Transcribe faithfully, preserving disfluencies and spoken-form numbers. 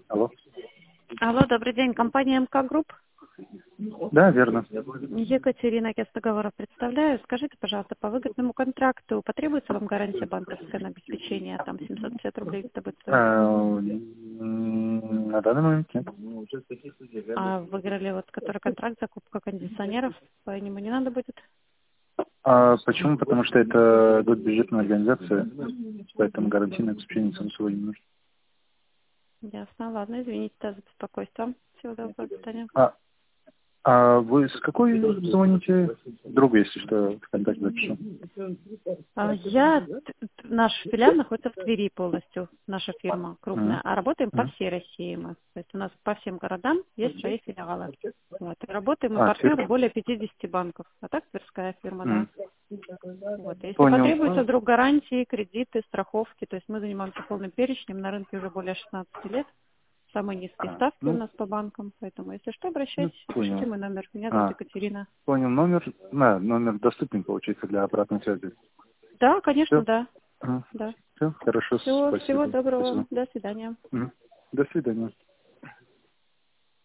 Алло. Алло, добрый день. Компания МК Групп. Да, верно. Екатерина Кестогорова представляю. Скажите, пожалуйста, по выгодному контракту потребуется вам гарантия банковское на обеспечение? Там семьсот пятьдесят рублей это будет стоить. А, м, На данный момент нет. А выиграли вот который контракт, закупка кондиционеров, по нему не надо будет? А почему? Потому что это госбюджетная организация, поэтому гарантийное обеспечение само собой не нужно. Ясно. Ладно, извините за беспокойство. Всего доброго, до свидания. А, а вы с какой звоните? Друга, если что, в контакт запишу. А, Я, т- т- наш филиал находится в Твери полностью, наша фирма Мгм. крупная, а работаем по Мгм. всей России мы. То есть у нас по всем городам есть свои филиалы. Вот. И работаем мы А, партнеры Тверь. более пятидесяти банков. А так тверская фирма, да. Мгм. Вот. Если Понял. потребуется вдруг гарантии, кредиты, страховки, то есть мы занимаемся полным перечнем, на рынке уже более шестнадцати лет. Самые низкие А, ставки у ну, нас по банкам, поэтому если что, ну, обращайтесь, пишите понял. мой номер. Меня зовут А, Екатерина. понял. Номер, да, номер доступен, получается, для обратной связи. Да, конечно, Все? да. Да. Все, хорошо, Всего, всего спасибо. доброго. Спасибо. До свидания. Мгм. До свидания.